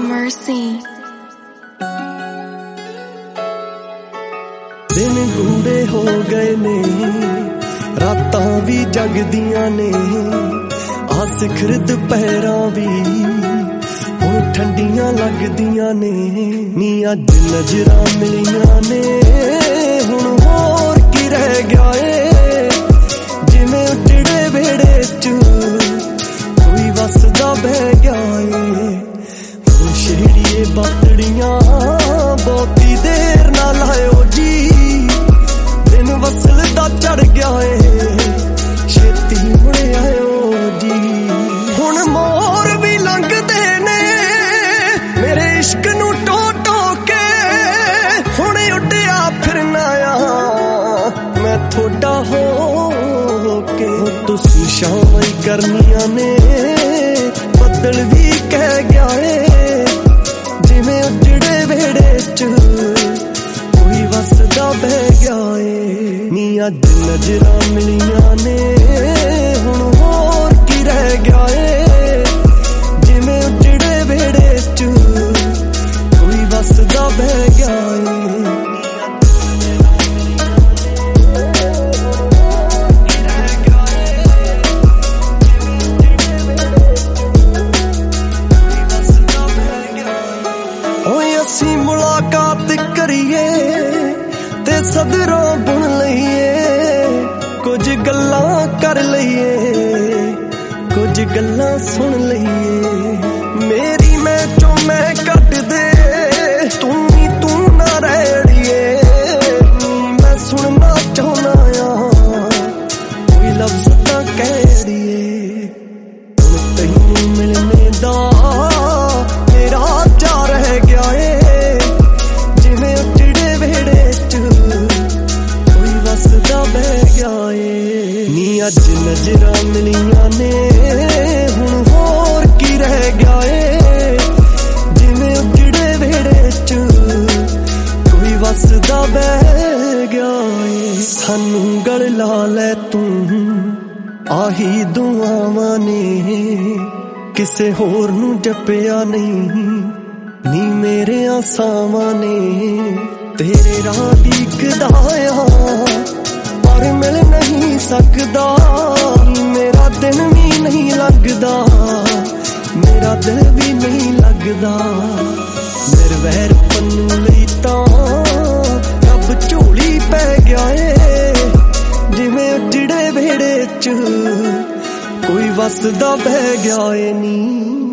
mercy. दिन गूढ़े हो गए ने, रातां भी जगदियां ने, आ सिखर दुपहरां भी हुण ठंडियां लगदियां ने। नी अज नजरां मिलियां ने, हुण होर की रह गया ए, जिवें उजड़े वेड़े च कोई वसदा बह गया ए। हुण छेड़िए बातड़ियां बहुती देर ना लायो जी, दिन वसल दा चढ़ गया ए, छेती मुड़े आयो जी। हुण मोर भी लंघदे ने मेरे इश्क नू टो टो के, हुण उड्डिया फिरना आ मैं थोड़ा हो के। तुसी शामां ही करनियां ने, बदल भी कह गया ए, जिवें उजड़े वेड़े च कोई वसदा बह गया ए। नी अज नजरां मिलियां ने, हुण होर की रह गया ए, जिवें उजड़े वेड़े च कोई वसदा बह गया ए। असी मुलाकात करिए ते सदरों बुन लईए, कुछ गल्लां कर लईए, कुछ गल्लां सुन लईए। मेरी मैं चो मैं कट दे, तू ना रहिए, मैं सुनना चाहना आ कोई लफ्ज़ तां कह दिए। हुण तैनूं मिलने दा मेरा चा रह गया ए, जिवें उजड़े वेड़े च कोई वसदा बह गया ए। नी अज नजरां मिलियां ने, हुण होर की रह गया ए, जिवें उजड़े वेड़े च कोई वसदा बह गया ए। सानू गल ला लै तू आही दुआवां ने, किसे होर नू जपिया नहीं नी मेरे आसावां ने। तेरे राह दीखदा आ पर मिल नहीं सकदा, मेरा दिन भी नहीं लगदा, मेरा दिल भी नहीं लगदा। निर्वैर पन्नू लई तां रब झोली पै गया ए, जिवें उजड़े वेड़े च कोई वसदा बह गया ए नी।